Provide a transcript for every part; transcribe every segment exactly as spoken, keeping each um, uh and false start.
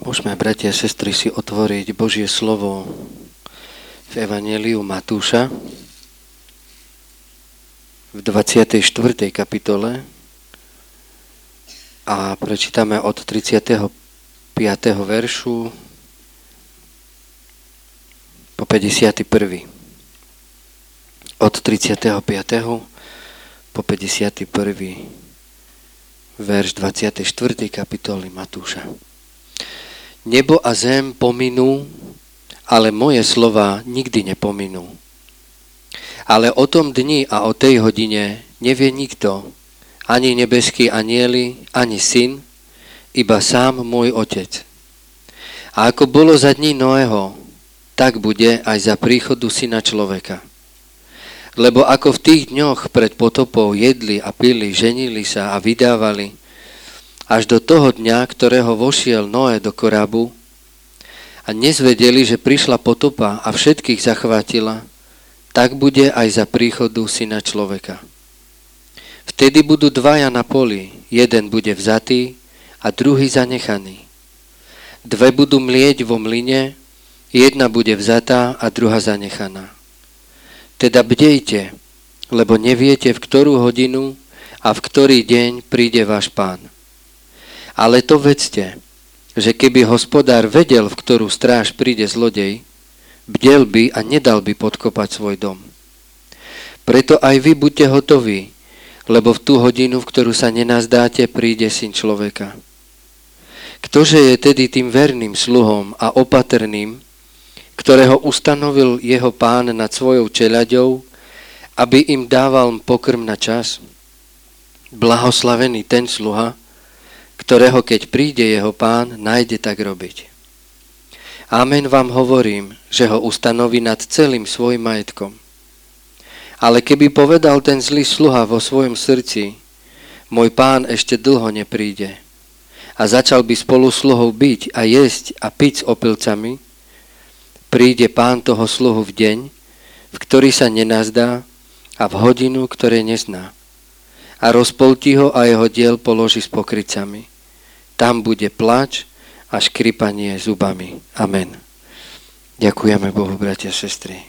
Môžeme, bratia a sestry, si otvoriť Božie slovo v Evanjeliu Matúša v dvadsiatej štvrtej kapitole a prečítame od tridsiateho piateho veršu po päťdesiaty prvý. Od tridsiateho piateho po päťdesiaty prvý verš dvadsiatej štvrtej kapitoly Matúša. Nebo a zem pominú, ale moje slova nikdy nepominú. Ale o tom dni a o tej hodine nevie nikto, ani nebeskí anjeli, ani syn, iba sám môj Otec. A ako bolo za dní Noého, tak bude aj za príchodu Syna človeka. Lebo ako v tých dňoch pred potopou jedli a pili, ženili sa a vydávali, až do toho dňa, ktorého vošiel Noé do korábu a nezvedeli, že prišla potopa a všetkých zachvátila, tak bude aj za príchodu Syna človeka. Vtedy budú dvaja na poli, jeden bude vzatý a druhý zanechaný. Dve budú mlieť vo mlyne, jedna bude vzatá a druhá zanechaná. Teda bdejte, lebo neviete, v ktorú hodinu a v ktorý deň príde váš Pán. Ale to vedzte, že keby hospodár vedel, v ktorú stráž príde zlodej, bdel by a nedal by podkopať svoj dom. Preto aj vy buďte hotoví, lebo v tú hodinu, v ktorú sa nenazdáte, príde Syn človeka. Ktože je tedy tým verným sluhom a opatrným, ktorého ustanovil jeho Pán nad svojou čeľaďou, aby im dával pokrm na čas? Blahoslavený ten sluha, ktorého keď príde jeho Pán, nájde tak robiť. Amen vám hovorím, že ho ustanoví nad celým svojim majetkom. Ale keby povedal ten zlý sluha vo svojom srdci, môj Pán ešte dlho nepríde, a začal by spolu sluhov byť a jesť a piť s opilcami, príde Pán toho sluhu v deň, v ktorý sa nenazdá a v hodinu, ktoré nezná. A rozpoltí ho a jeho diel položí s pokrytcami. Tam bude plač a škripanie zubami. Amen. Ďakujeme Bohu, bratia a sestry.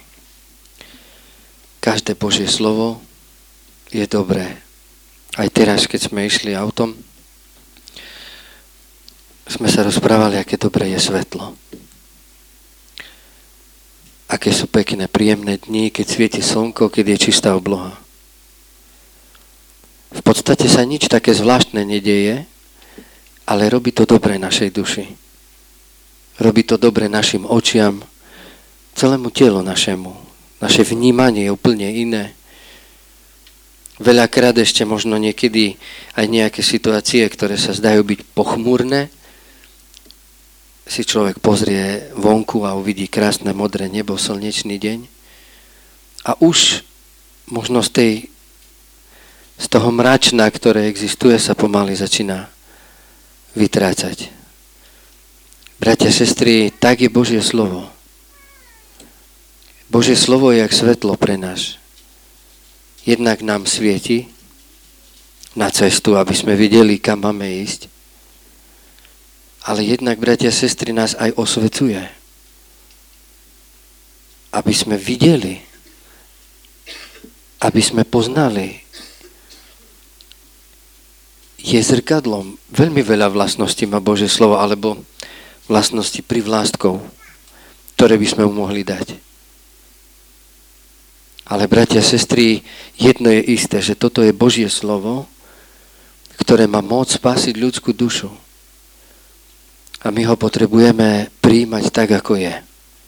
Každé Božie slovo je dobré. Aj teraz, keď sme išli autom, sme sa rozprávali, aké dobré je svetlo. Aké sú pekné, príjemné dni, keď svieti slnko, keď je čistá obloha. V podstate sa nič také zvláštne nedeje, ale robí to dobre našej duši. Robí to dobre našim očiam, celému telu našemu. Naše vnímanie je úplne iné. Veľakrát ešte možno niekedy aj nejaké situácie, ktoré sa zdajú byť pochmúrne, si človek pozrie vonku a uvidí krásne modré nebo, slnečný deň a už možno z, tej, z toho mračna, ktoré existuje, sa pomaly začína vytrácať. Bratia, sestry, tak je Božie slovo. Božie slovo je jak svetlo pre nás. Jednak nám svieti na cestu, aby sme videli, kam máme ísť, ale jednak, bratia a sestry, nás aj osvecuje. Aby sme videli, aby sme poznali. Je zrkadlom. Veľmi veľa vlastností má Božie slovo, alebo vlastnosti privlastkov, ktoré by sme mu mohli dať. Ale, bratia a sestry, jedno je isté, že toto je Božie slovo, ktoré má moc spasiť ľudskú dušu. A my ho potrebujeme prijímať tak, ako je.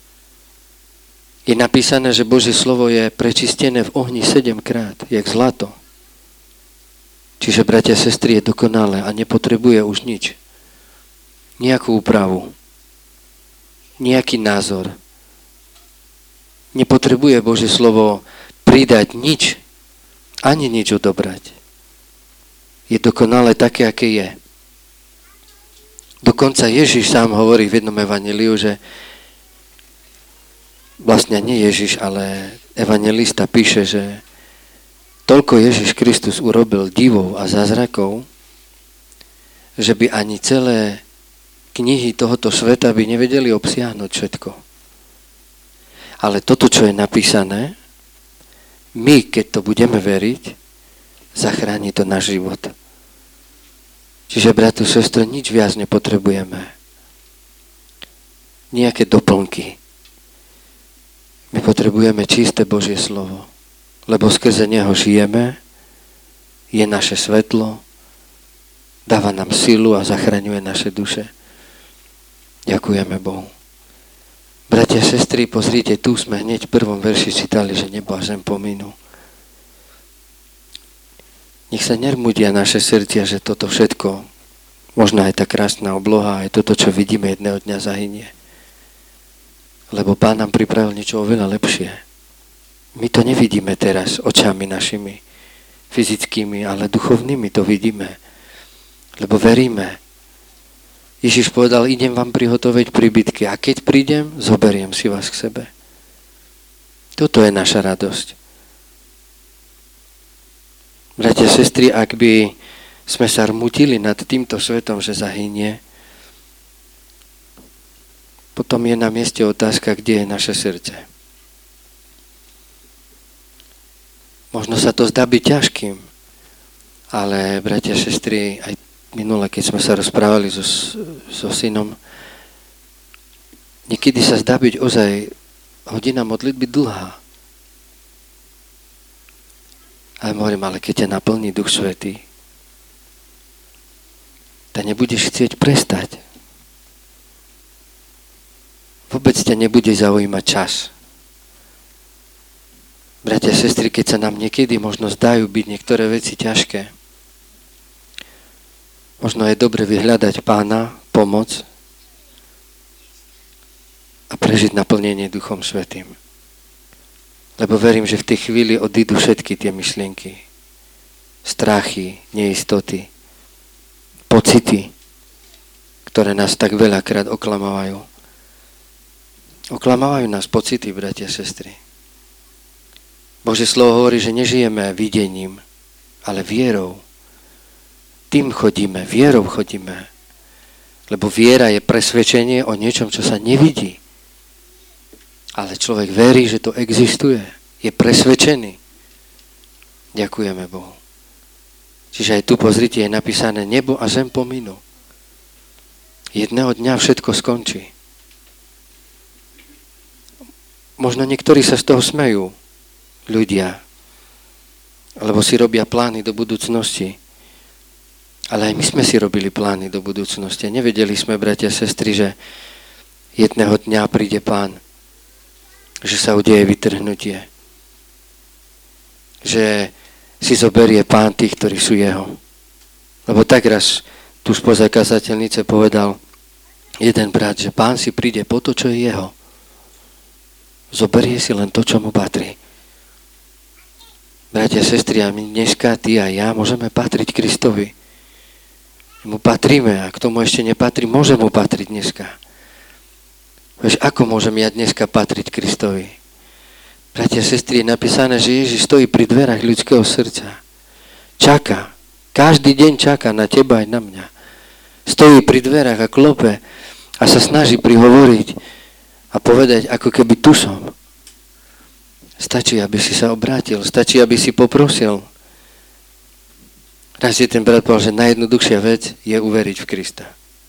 Je napísané, že Božie slovo je prečistené v ohni sedemkrát, jak zlato. Čiže, bratia a sestry, je dokonalé a nepotrebuje už nič. Nejakú úpravu. Nejaký názor. Nepotrebuje Božie slovo pridať nič, ani nič odobrať. Je dokonalé také, aké je. Dokonca Ježiš sám hovorí v jednom evanjeliu, že vlastne nie Ježiš, ale evanjelista píše, že toľko Ježiš Kristus urobil divov a zázrakov, že by ani celé knihy tohoto sveta by nevedeli obsiahnuť všetko. Ale toto, čo je napísané, my, keď to budeme veriť, zachráni to náš život. Čiže, bratu, sestro, nič viac nepotrebujeme. Nejaké doplnky. My potrebujeme čisté Božie slovo, lebo skrze neho žijeme, je naše svetlo, dáva nám silu a zachraňuje naše duše. Ďakujeme Bohu. Bratia, sestry, pozrite, tu sme hneď v prvom verši čítali, že nebo a zem pominú. Nech sa nermudia naše srdcia, že toto všetko, možno aj tá krásna obloha, aj toto, čo vidíme, jedného dňa zahynie. Lebo Pán nám pripravil niečo oveľa lepšie. My to nevidíme teraz očami našimi, fyzickými, ale duchovnými to vidíme. Lebo veríme. Ježiš povedal, idem vám prihotoviť príbytky a keď prídem, zoberiem si vás k sebe. Toto je naša radosť. Bratia, sestry, ak by sme sa rmutili nad týmto svetom, že zahynie, potom je na mieste otázka, kde je naše srdce. Možno sa to zdá byť ťažkým, ale bratia, sestry, aj minule, keď sme sa rozprávali so, so synom, niekedy sa zdá byť ozaj hodina modlitby dlhá. Ale hovorím, ale keď ťa naplní Duch Svätý, tak nebudeš chcieť prestať. Vôbec ťa nebude zaujímať čas. Bratia a sestry, keď sa nám niekedy možno zdajú byť niektoré veci ťažké, možno je dobre vyhľadať Pána, pomoc a prežiť naplnenie Duchom Svätým. Lebo verím, že v tej chvíli odídu všetky tie myšlienky, strachy, neistoty, pocity, ktoré nás tak veľakrát oklamávajú. Oklamávajú nás pocity, bratia a sestry. Božie slovo hovorí, že nežijeme videním, ale vierou. Tým chodíme, vierou chodíme. Lebo viera je presvedčenie o niečom, čo sa nevidí. Ale človek verí, že to existuje. Je presvedčený. Ďakujeme Bohu. Čiže aj tu, pozrite, je napísané, nebo a zem pominú. Jedného dňa všetko skončí. Možno niektorí sa z toho smejú, ľudia, lebo si robia plány do budúcnosti. Ale aj my sme si robili plány do budúcnosti. Nevedeli sme, bratia a sestry, že jedného dňa príde Pán, že sa udeje vytrhnutie, že si zoberie Pán tých, ktorí sú jeho. Lebo tak raz tu spoza kazateľnice povedal jeden brat, že Pán si príde po to, čo je jeho. Zoberie si len to, čo mu patrí. Bratia a sestry, a my dneska, ty a ja, môžeme patriť Kristovi. Mu patríme a k tomu ešte nepatrí, môže mu patriť dneska. Vieš, ako môžem ja dneska patriť Kristovi? Bratia a sestry, je napísané, že Ježiš stojí pri dverách ľudského srdca. Čaká. Každý deň čaká na teba aj na mňa. Stojí pri dverách a klope a sa snaží prihovoriť a povedať, ako keby tu som. Stačí, aby si sa obrátil. Stačí, aby si poprosil. Raz je ten brat povedal, že najjednoduchšia vec je uveriť v Krista.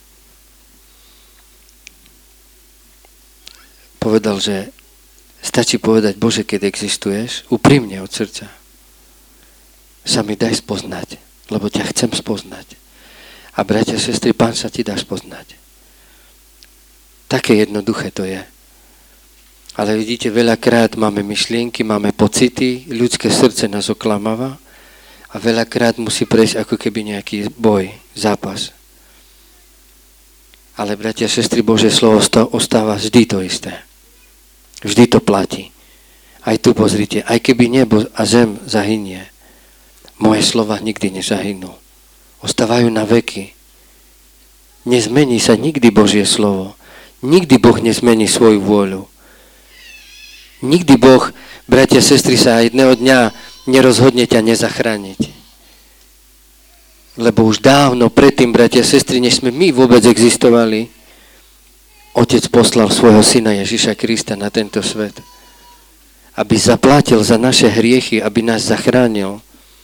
Povedal, že stačí povedať, Bože, keď existuješ, úprimne od srdca, sa mi daj spoznať, lebo ťa chcem spoznať. A bratia, sestry, Pán sa ti dá spoznať. Také jednoduché to je. Ale vidíte, veľakrát máme myšlienky, máme pocity, ľudské srdce nás oklamáva a veľakrát musí prejsť ako keby nejaký boj, zápas. Ale bratia, sestry, Božie slovo ostáva vždy to isté. Vždy to platí. Aj tu pozrite, aj keby nebo a zem zahynie, moje slova nikdy nezahynú. Ostávajú na veky. Nezmení sa nikdy Božie slovo. Nikdy Boh nezmení svoju vôľu. Nikdy Boh, bratia a sestry, sa jedného dňa nerozhodne ťa nezachrániť. Lebo už dávno predtým, bratia a sestry, než sme my vôbec existovali, Otec poslal svojho syna Ježiša Krista na tento svet. Aby zaplatil za naše hriechy, aby nás zachránil.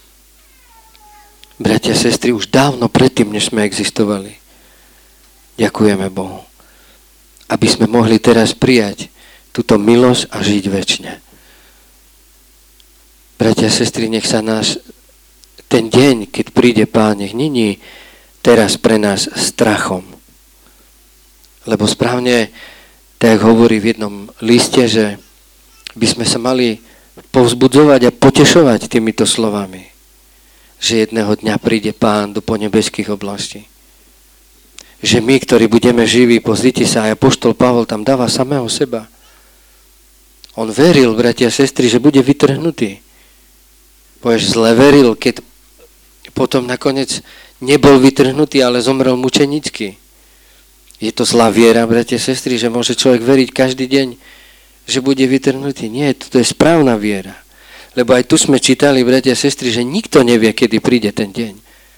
Bratia a sestry, už dávno predtým, než sme existovali. Ďakujeme Bohu. Aby sme mohli teraz prijať túto milosť a žiť večne. Bratia a sestry, nech sa náš ten deň, keď príde Pán, nech není teraz pre nás strachom. Lebo správne, tak hovorí v jednom liste, že by sme sa mali povzbudzovať a potešovať týmito slovami. Že jedného dňa príde Pán do ponebeských oblastí. Že my, ktorí budeme živí, pozrite sa, aj apoštol Pavol tam dáva samého seba. On veril, bratia a sestry, že bude vytrhnutý. Povieš, zle veril, keď potom nakoniec nebol vytrhnutý, ale zomrel mučenicky. Je to zlá viera, bratia a sestry, že môže človek veriť každý deň, že bude vytrhnutý. Nie, to je správna viera. Lebo aj tu sme čítali, bratia a sestry, že nikto nevie, kedy príde ten deň.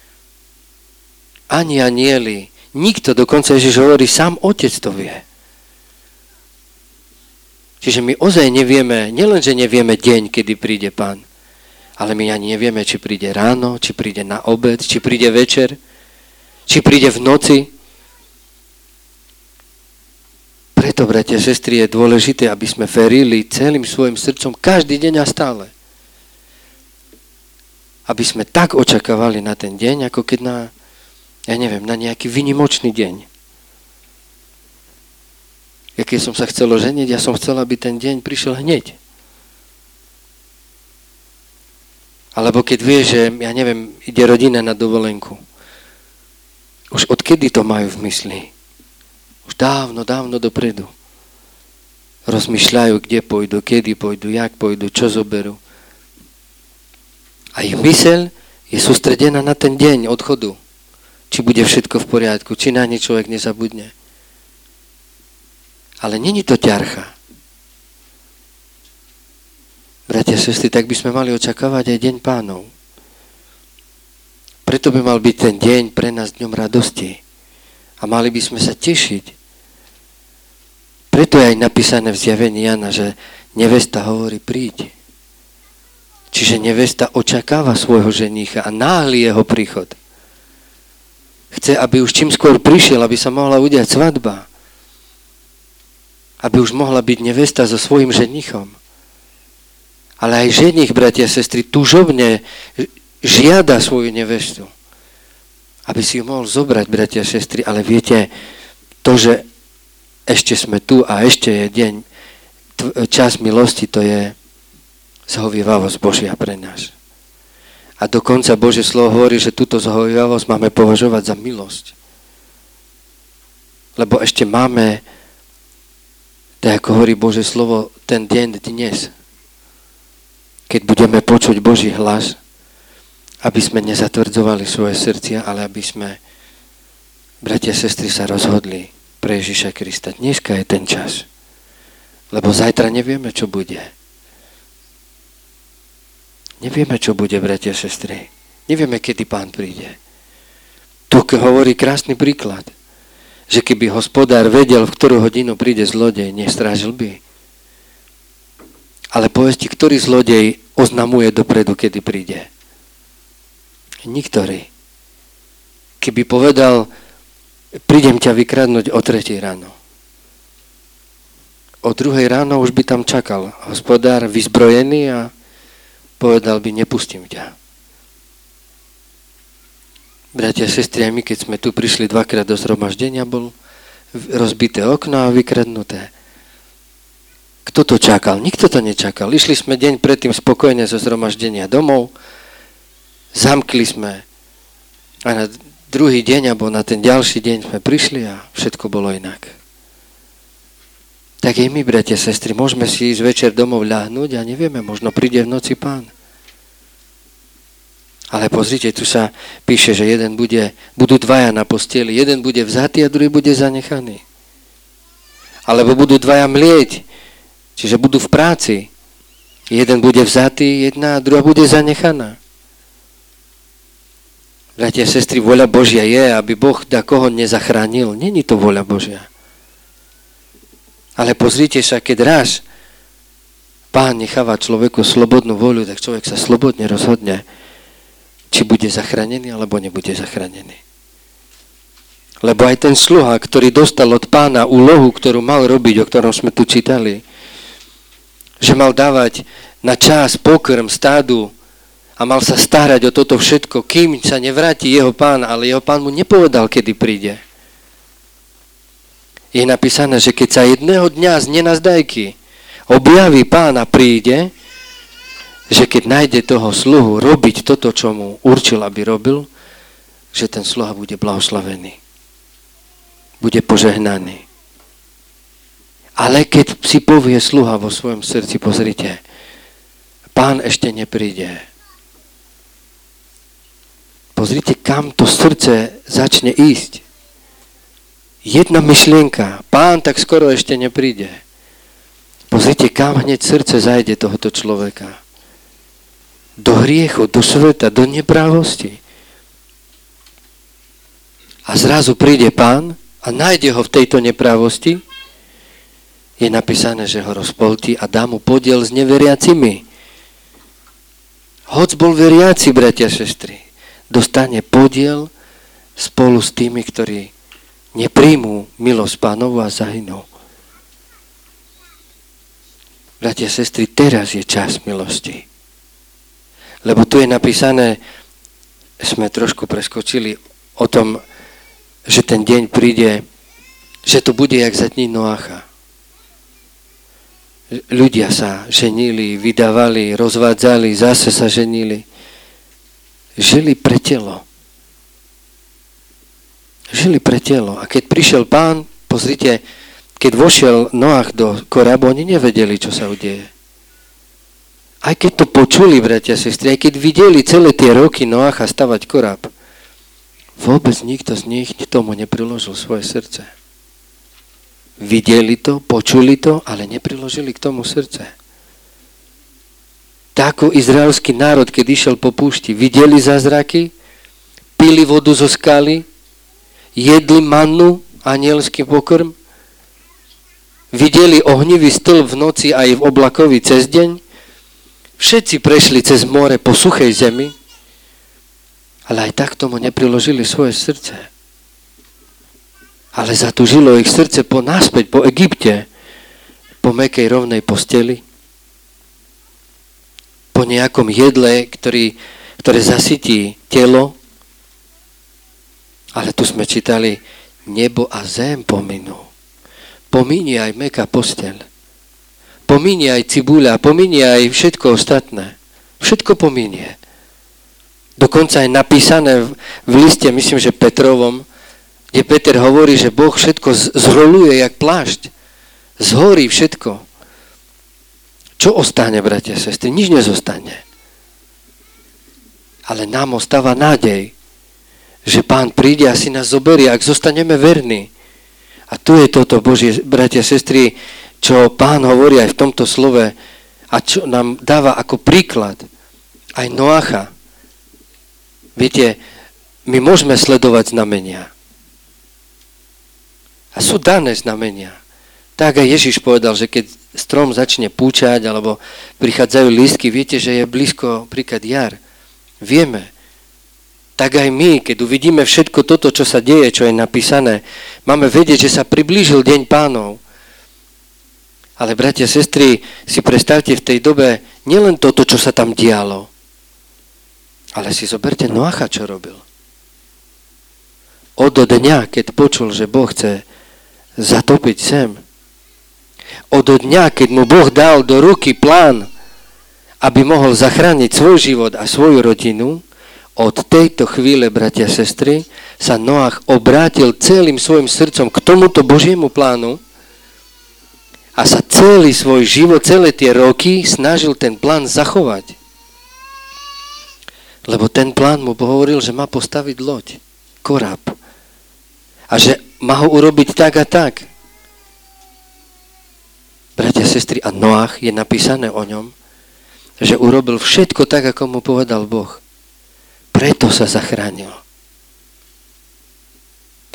Ani anieli, nikto, dokonca Ježiš hovorí, sám Otec to vie. Čiže my ozaj nevieme, nielenže nevieme deň, kedy príde Pán, ale my ani nevieme, či príde ráno, či príde na obed, či príde večer, či príde v noci. Preto, bratia a sestry, je dôležité, aby sme verili celým svojim srdcom každý deň a stále. Aby sme tak očakávali na ten deň, ako keď na, ja neviem, na nejaký výnimočný deň. Ja keď som sa chcel oženiť, ja som chcel, aby ten deň prišiel hneď. Alebo keď vieš, že, ja neviem, ide rodina na dovolenku. Už odkedy to majú v mysli? Už dávno, dávno dopredu. Rozmýšľajú, kde pôjdu, kedy pôjdu, jak pôjdu, čo zoberú. A ich myseľ je sústredená na ten deň odchodu. Či bude všetko v poriadku, či na ne človek nezabudne. Ale není to ťarcha. Bratia a sestry, tak by sme mali očakávať aj deň Pánov. Preto by mal byť ten deň pre nás dňom radosti. A mali by sme sa tešiť. Preto je aj napísané v zjavení Jana, že nevesta hovorí príď. Čiže nevesta očakáva svojho ženícha a náhli jeho príchod. Chce, aby už čím skôr prišiel, aby sa mohla udiať svadba. Aby už mohla byť nevesta so svojím ženichom. Ale aj ženich, bratia a sestry, túžobne žiada svoju nevestu. Aby si ju mohol zobrať, bratia a sestry. Ale viete, to, že ešte sme tu a ešte je deň, čas milosti, to je zhovievavosť Božia pre nás. A dokonca Božie slovo hovorí, že túto zhovievavosť máme považovať za milosť. Lebo ešte máme, tak ako hovorí Božie slovo, ten deň dnes. Keď budeme počuť Boží hlas, aby sme nezatvrdzovali svoje srdcia, ale aby sme, bratia a sestry, sa rozhodli pre Ježiša Krista. Dneska je ten čas. Lebo zajtra nevieme, čo bude. Nevieme, čo bude, bratia a sestry. Nevieme, kedy Pán príde. Tu hovorí krásny príklad, že keby hospodár vedel, v ktorú hodinu príde zlodej, nestrážil by. Ale povedzte, ktorý zlodej oznamuje dopredu, kedy príde? Niktorý. Keby povedal, prídem ťa vykradnúť o tretej ráno. O druhej ráno už by tam čakal hospodár vyzbrojený a povedal by, nepustím ťa. Bratia a sestry, aj my, keď sme tu prišli dvakrát do zhromaždenia, bol rozbité okno a vykradnuté. Kto to čakal? Nikto to nečakal. Išli sme deň predtým spokojne zo zhromaždenia domov, zamkli sme a na druhý deň, alebo na ten ďalší deň sme prišli a všetko bolo inak. Tak aj my, bratia a sestry, môžeme si ísť večer domov ľahnúť a nevieme, možno príde v noci Pán. Ale pozrite, tu sa píše, že jeden bude, budú dvaja na posteli, jeden bude vzatý a druhý bude zanechaný. Alebo budú dvaja mlieť, čiže budú v práci. Jeden bude vzatý, jedna a druhá bude zanechaná. Bratia a sestry, voľa Božia je, aby Boh takoho nezachránil. Není to voľa Božia. Ale pozrite sa, keď raz Pán necháva človeku slobodnú voľu, tak človek sa slobodne rozhodne, či bude zachránený, alebo nebude zachránený. Lebo aj ten sluha, ktorý dostal od Pána úlohu, ktorú mal robiť, o ktorom sme tu čítali, že mal dávať na čas pokrm stádu a mal sa starať o toto všetko, kým sa nevráti jeho Pán, ale jeho Pán mu nepovedal, kedy príde. Je napísané, že keď sa jedného dňa z nenazdajky objaví Pán a príde, že keď nájde toho sluhu robiť toto, čo mu určil, aby robil, že ten sluha bude blahoslavený. Bude požehnaný. Ale keď si povie sluha vo svojom srdci, pozrite, Pán ešte nepríde. Pozrite, kam to srdce začne ísť. Jedna myšlienka, Pán tak skoro ešte nepríde. Pozrite, kam hneď srdce zajde tohoto človeka. Do hriechu, do sveta, do neprávosti. A zrazu príde Pán a nájde ho v tejto neprávosti. Je napísané, že ho rozpoltí a dá mu podiel s neveriacimi. Hoc bol veriaci, bratia a sestry, dostane podiel spolu s tými, ktorí nepríjmú milosť Pánovu a zahynú. Bratia a sestry, teraz je čas milosti. Lebo tu je napísané, sme trošku preskočili o tom, že ten deň príde, že to bude jak za dní Noacha. Ľudia sa ženili, vydávali, rozvádzali, zase sa ženili. Žili pre telo. Žili pre telo. A keď prišiel Pán, pozrite, keď vošiel Noach do korábu, oni nevedeli, čo sa udeje. Aj keď to počuli, bratia a sestry, aj keď videli celé tie roky Noacha stavať koráb, vôbec nikto z nich tomu nepriložil svoje srdce. Videli to, počuli to, ale nepriložili k tomu srdce. Tak ako izraelský národ, keď išiel po púšti, videli zázraky, pili vodu zo skaly, jedli mannu, anielský pokrm, videli ohnivý stĺp v noci aj v oblakovi cez deň, všetci prešli cez more po suchej zemi, ale aj tak tomu nepriložili svoje srdce. Ale zatúžilo ich srdce po naspäť, po Egypte, po mäkkej rovnej posteli, po nejakom jedle, ktorý, ktoré zasytí telo. Ale tu sme čítali, nebo a zem pominú. Pominie aj mäkká posteľ. Pominie aj cibuľa, pominie aj všetko ostatné. Všetko pominie. Dokonca je napísané v liste, myslím, že Petrovom, kde Peter hovorí, že Boh všetko zhroluje jak plášť. Zhorí všetko. Čo ostane, bratia a sestry? Nič nezostane. Ale nám ostáva nádej, že Pán príde a si nás zoberie, ak zostaneme verní. A tu je toto, Božie, bratia a sestry, čo Pán hovorí aj v tomto slove a čo nám dáva ako príklad aj Noacha. Viete, my môžeme sledovať znamenia. A sú dané znamenia. Tak aj Ježiš povedal, že keď strom začne púčať alebo prichádzajú lístky, viete, že je blízko príklad jar. Vieme. Tak aj my, keď uvidíme všetko toto, čo sa deje, čo je napísané, máme vedieť, že sa priblížil deň Pánov. Ale bratia, sestry, si predstavte v tej dobe nielen toto, čo sa tam dialo, ale si zoberte Noacha, čo robil. Od dňa, keď počul, že Boh chce zatopiť zem, od dňa, keď mu Boh dal do ruky plán, aby mohol zachrániť svoj život a svoju rodinu, od tejto chvíle, bratia a sestry, sa Noach obrátil celým svojim srdcom k tomuto Božiemu plánu a sa celý svoj život, celé tie roky snažil ten plán zachovať. Lebo ten plán mu hovoril, že má postaviť loď, koráb. A že má ho urobiť tak a tak. Bratia, sestry, a Noach, je napísané o ňom, že urobil všetko tak, ako mu povedal Boh. Preto sa zachránil.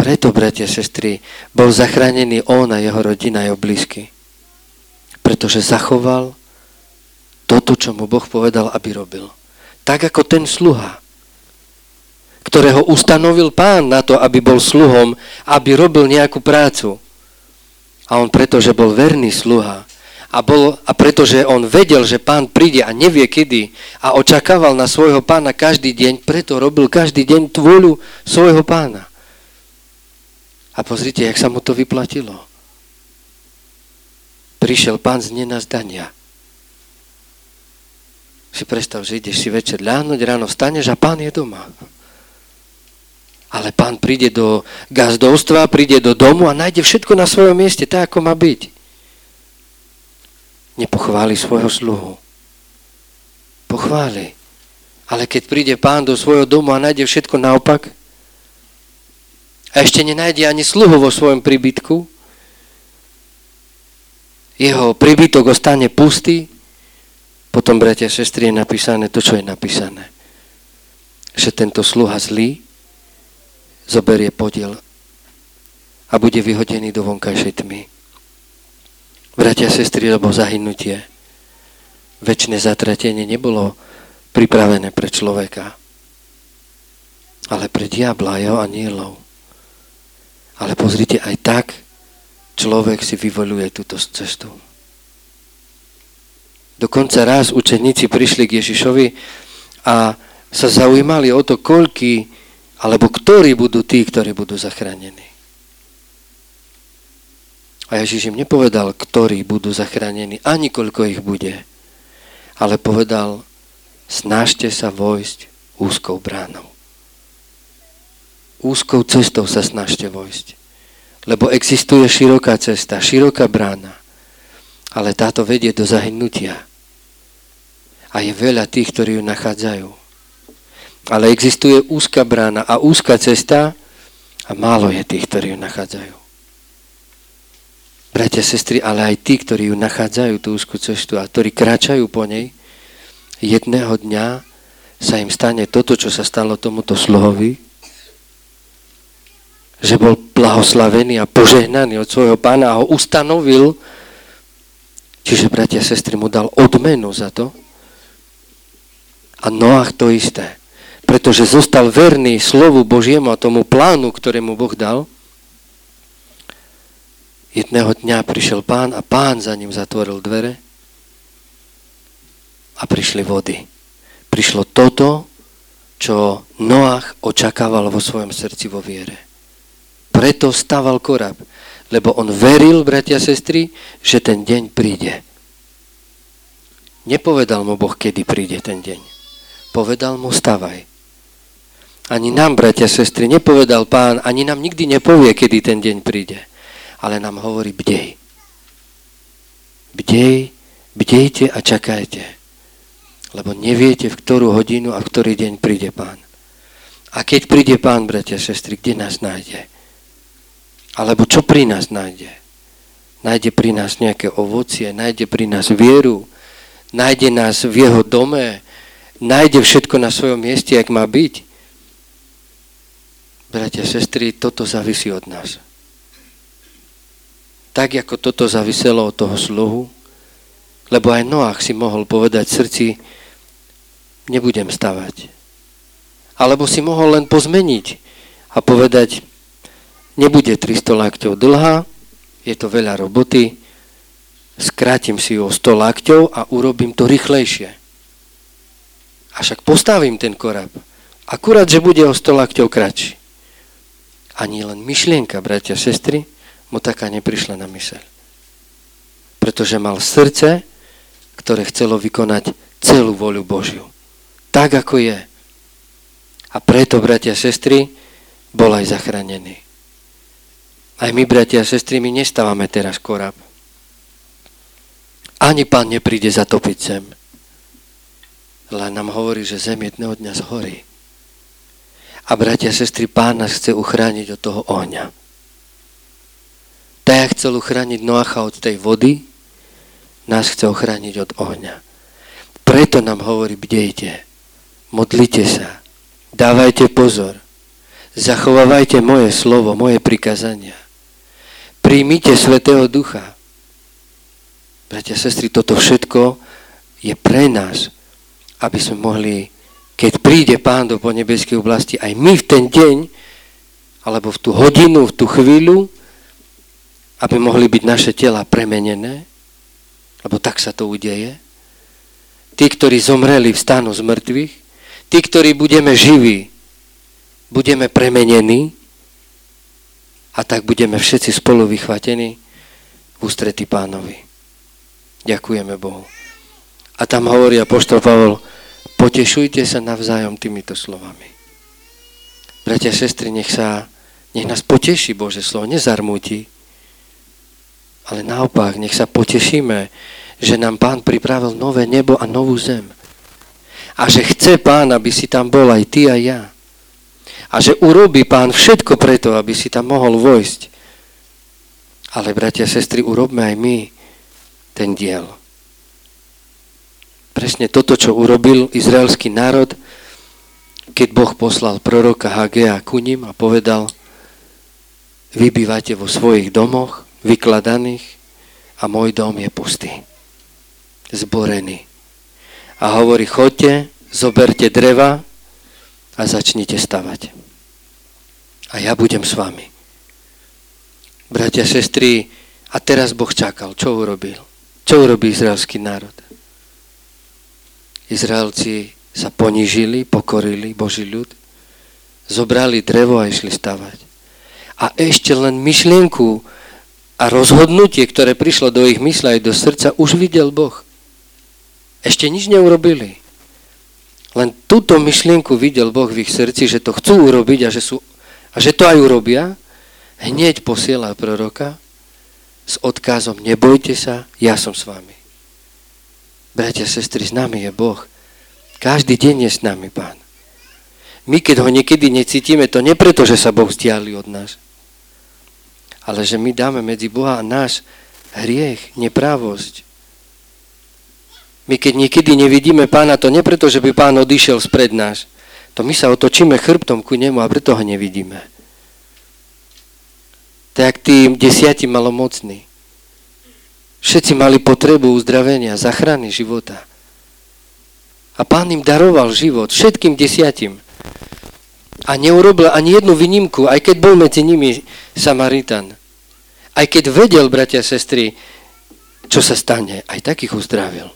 preto, bratia a sestry, bol zachránený on a jeho rodina, jeho blízky. Pretože zachoval toto, čo mu Boh povedal, aby robil. Tak ako ten sluha, ktorého ustanovil Pán na to, aby bol sluhom, aby robil nejakú prácu. A on pretože bol verný sluha a, bol, a pretože on vedel, že Pán príde a nevie kedy a očakával na svojho Pána každý deň, preto robil každý deň vôľu svojho Pána. A pozrite, jak sa mu to vyplatilo. Prišiel Pán z nenazdania. Si predstav, že ideš si večer ľahnuť, ráno vstaneš a Pán je doma. Ale Pán príde do gazdovstva, príde do domu a nájde všetko na svojom mieste, tak ako má byť. Nepochváli svojho sluhu. Pochváli. Ale keď príde Pán do svojho domu a nájde všetko naopak, a ešte nenájde ani sluhu vo svojom príbytku, jeho príbytok ostane pustý, potom, bratia a sestry, je napísané to, čo je napísané. Že tento sluha zlý zoberie podiel a bude vyhodený do vonkajšej tmy. Bratia a sestry, lebo zahynutie, večné zatratenie nebolo pripravené pre človeka, ale pre diabla a jeho anielov. Ale pozrite, aj tak človek si vyvoľuje túto cestu. Dokonca raz učeníci prišli k Ježišovi a sa zaujímali o to, koľky alebo ktorí budú tí, ktorí budú zachránení. A Ježiš im nepovedal, ktorí budú zachránení, ani koľko ich bude, ale povedal, snažte sa vojsť úzkou bránou. Úzkou cestou sa snažte vojsť. Lebo existuje široká cesta, široká brána, ale táto vedie do zahynutia. A je veľa tých, ktorí ju nachádzajú. Ale existuje úzka brána a úzka cesta a málo je tých, ktorí ju nachádzajú. Bratia, sestry, ale aj tí, ktorí ju nachádzajú, tú úzku cestu a ktorí kráčajú po nej, jedného dňa sa im stane toto, čo sa stalo tomuto sluhovi, že bol blahoslavený a požehnaný od svojho Pána a ho ustanovil, čiže, bratia a sestry, mu dal odmenu za to. A Noach to isté, pretože zostal verný slovu Božiemu a tomu plánu, ktorému Boh dal. Jedného dňa prišiel Pán a Pán za ním zatvoril dvere a prišli vody. Prišlo toto, čo Noach očakával vo svojom srdci vo viere. Preto staval korab, lebo on veril, bratia a sestry, že ten deň príde. Nepovedal mu Boh, kedy príde ten deň. Povedal mu, stavaj. Ani nám, bratia a sestry, nepovedal Pán, ani nám nikdy nepovie, kedy ten deň príde. Ale nám hovorí, bdej. Bdej, bdejte a čakajte. Lebo neviete, v ktorú hodinu a v ktorý deň príde Pán. A keď príde Pán, bratia a sestry, kde nás nájde? Alebo čo pri nás nájde? Nájde pri nás nejaké ovocie, nájde pri nás vieru, nájde nás v jeho dome, nájde všetko na svojom mieste, jak má byť. Bratia a sestry, toto závisí od nás. Tak, ako toto záviselo od toho sluhu, lebo aj Noach si mohol povedať v srdci, nebudem stavať. Alebo si mohol len pozmeniť a povedať, nebude tristo lakťov dlhá, je to veľa roboty, skrátim si ju o sto lakťov a urobím to rýchlejšie. A však postavím ten korab. Akurát, že bude o sto lakťov kratší. Ani len myšlienka, bratia a sestry, mu taká neprišla na myseľ. Pretože mal srdce, ktoré chcelo vykonať celú voľu Božiu. Tak, ako je. A preto, bratia a sestry, bol aj zachránený. Aj my, bratia a sestry, my nestávame teraz korab. Ani Pán nepríde zatopiť zem. Len nám hovorí, že zem jedného dňa zhorí. A bratia a sestry, Pán nás chce uchrániť od toho ohňa. Tak, jak chcel uchrániť Noacha od tej vody, nás chce uchrániť od ohňa. Preto nám hovorí, bdejte, modlite sa, dávajte pozor, Zachovávajte moje slovo, moje prikázania. Príjmite Svätého Ducha. Bratia a sestry, toto všetko je pre nás, aby sme mohli, keď príde Pán do podnebeskej oblasti, aj my v ten deň, alebo v tú hodinu, v tú chvíľu, aby mohli byť naše tela premenené, lebo tak sa to udeje. Tí, ktorí zomreli, vstanú z mŕtvych. Tí, ktorí budeme živí, budeme premenení a tak budeme všetci spolu vychvatení v ústretí Pánovi. Ďakujeme Bohu. A tam hovorí apoštol Pavol, potešujte sa navzájom týmito slovami. Bratia a sestry, nech sa, nech nás poteší Božie slovo, nezarmúti, ale naopak, nech sa potešíme, že nám Pán pripravil nové nebo a novú zem. A že chce Pán, aby si tam bol aj ty a ja. A že urobí Pán všetko preto, aby si tam mohol vojsť. Ale, bratia a sestry, urobme aj my ten diel. Presne toto, čo urobil izraelský národ, keď Boh poslal proroka Hagea ku ním a povedal, vy bývate vo svojich domoch, vykladaných, a môj dom je pustý. Zborený. A hovorí, choďte, zoberte dreva a začnite stavať. A ja budem s vami. Bratia, sestry, a teraz Boh čakal. Čo urobil? Čo urobí izraelský národ? Izraelci sa ponížili, pokorili, Boží ľud, zobrali drevo a išli stavať. A ešte len myšlienku a rozhodnutie, ktoré prišlo do ich mysle aj do srdca, už videl Boh. Ešte nič neurobili. Len túto myšlienku videl Boh v ich srdci, že to chcú urobiť a že, sú, a že to aj urobia. Hneď posiela proroka s odkazom, nebojte sa, ja som s vami. Bratia a sestry, s nami je Boh. Každý deň je s nami Pán. My, keď ho niekedy necítime, to nie preto, že sa Boh vzdiali od nás, ale že my dáme medzi Boha a náš hriech, neprávosť. My keď niekedy nevidíme Pána, to nie preto, že by Pán odišiel spred nás. To my sa otočíme chrbtom ku nemu a preto ho nevidíme. Tak tí desiati malomocní. Všetci mali potrebu uzdravenia, zachrany života. A Pán im daroval život, všetkým desiatim. A neurobil ani jednu výnimku, aj keď bol medzi nimi Samaritan. Aj keď vedel, bratia a sestry, čo sa stane, aj tak ich uzdravil.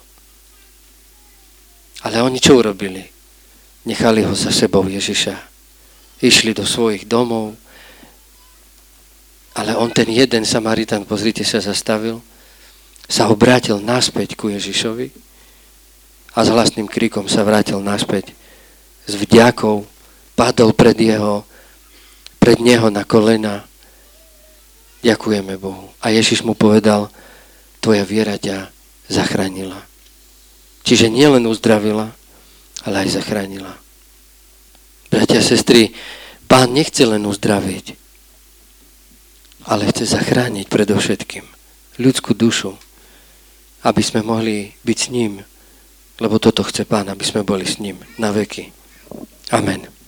Ale oni čo urobili? Nechali ho za sebou Ježiša. Išli do svojich domov, ale on ten jeden Samaritan, pozrite, sa zastavil, sa obrátil naspäť ku Ježišovi a s hlasným krikom sa vrátil naspäť s vďakou, padol pred jeho, pred neho na kolena. Ďakujeme Bohu. A Ježiš mu povedal, tvoja viera ťa zachránila. Čiže nielen uzdravila, ale aj zachránila. Bratia a sestry, Pán nechce len uzdraviť, ale chce zachrániť predovšetkým ľudskú dušu, aby sme mohli byť s ním, lebo toto chce Pán, aby sme boli s ním na veky. Amen.